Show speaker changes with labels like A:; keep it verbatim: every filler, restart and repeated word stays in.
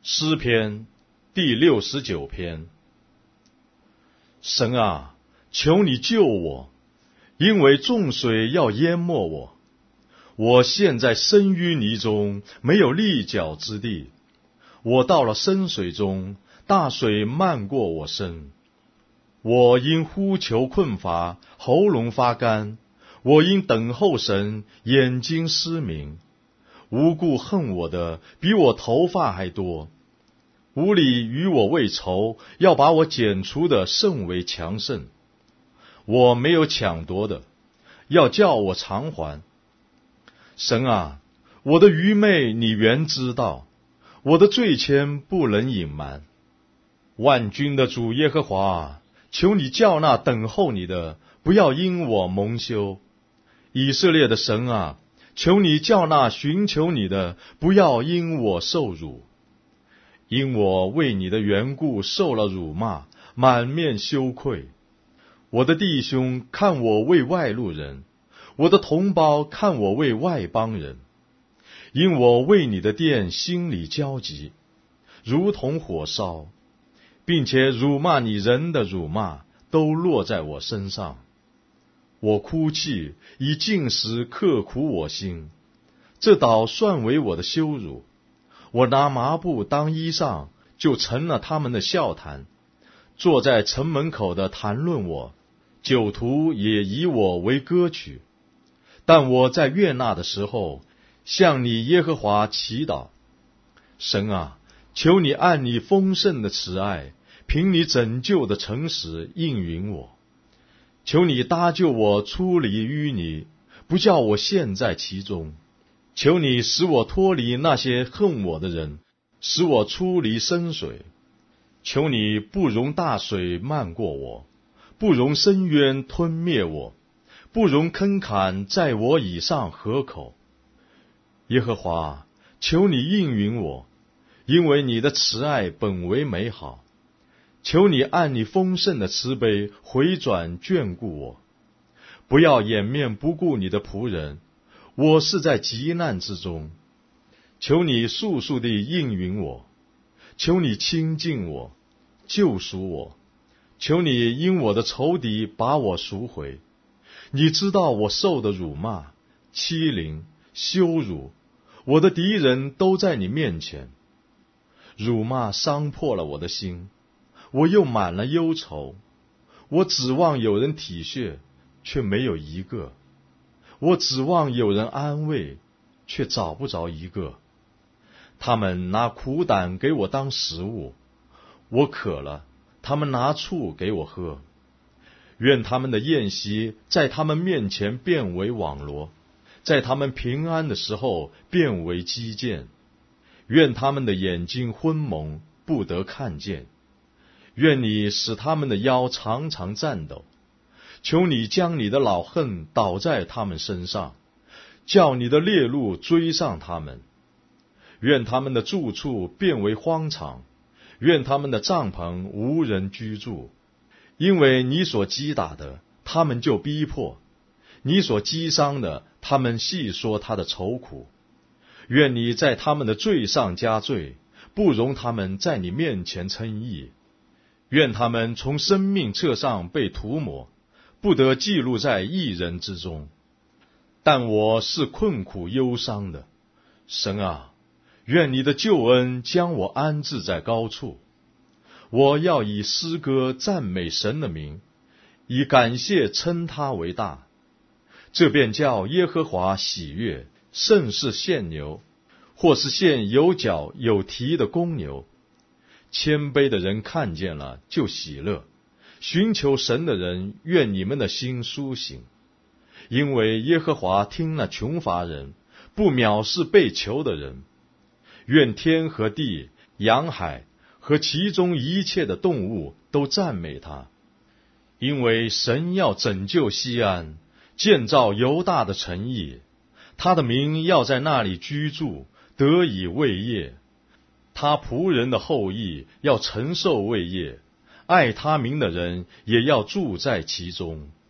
A: 诗篇第六十九篇。神啊，求你救我，因为众水要淹没我。我现在深淤泥中，没有立脚之地。我到了深水中，大水漫过我身。我因呼求困乏，喉咙发干。我因等候神，眼睛失明。无故恨我的，比我头发还多。无理与我为仇，要把我剪除的甚为强盛。我没有抢夺的，要叫我偿还。神啊，我的愚昧你原知道，我的罪愆不能隐瞒。万军的主耶和华啊，求你叫那等候你的，不要因我蒙羞。以色列的神啊，求你叫那寻求你的，不要因我受辱。因我为你的缘故受了辱骂，满面羞愧。我的弟兄看我为外路人，我的同胞看我为外邦人。因我为你的殿心里焦急，如同火烧，并且辱骂你人的辱骂都落在我身上。我哭泣，以进食刻苦我心，这倒算为我的羞辱。我拿麻布当衣裳，就成了他们的笑谈。坐在城门口的谈论我，酒徒也以我为歌曲。但我在悦纳的时候，向你耶和华祈祷。神啊，求你按你丰盛的慈爱，凭你拯救的诚实应允我。求你搭救我出离淤泥，不叫我陷在其中。求你使我脱离那些恨我的人，使我出离深水。求你不容大水漫过我，不容深渊吞灭我，不容坑坎在我以上河口。耶和华，求你应允我，因为你的慈爱本为美好。求你按你丰盛的慈悲回转眷顾我，不要掩面不顾你的仆人。我是在急难之中，求你速速地应允我，求你亲近我，救赎我，求你因我的仇敌把我赎回。你知道我受的辱骂、欺凌、羞辱，我的敌人都在你面前。辱骂伤破了我的心，我又满了忧愁。我指望有人体恤，却没有一个。我指望有人安慰，却找不着一个。他们拿苦胆给我当食物，我渴了，他们拿醋给我喝。愿他们的宴席在他们面前变为网罗，在他们平安的时候变为基建。愿他们的眼睛昏蒙，不得看见。愿你使他们的腰常常颤抖。求你将你的老恨倒在他们身上，叫你的烈怒追上他们。愿他们的住处变为荒场，愿他们的帐篷无人居住。因为你所击打的，他们就逼迫；你所击伤的，他们细说他的愁苦。愿你在他们的罪上加罪，不容他们在你面前称义。愿他们从生命册上被涂抹，不得记录在义人之中。但我是困苦忧伤的，神啊，愿你的救恩将我安置在高处。我要以诗歌赞美神的名，以感谢称他为大。这便叫耶和华喜悦，胜似献牛，或是献有角有蹄的公牛。谦卑的人看见了就喜乐，寻求神的人，愿你们的心苏醒。因为耶和华听了穷乏人，不藐视被囚的人。愿天和地、洋海和其中一切的动物都赞美他。因为神要拯救西安，建造犹大的城邑，他的名要在那里居住，得以为业。他仆人的后裔要承受为业，爱他名的人也要住在其中。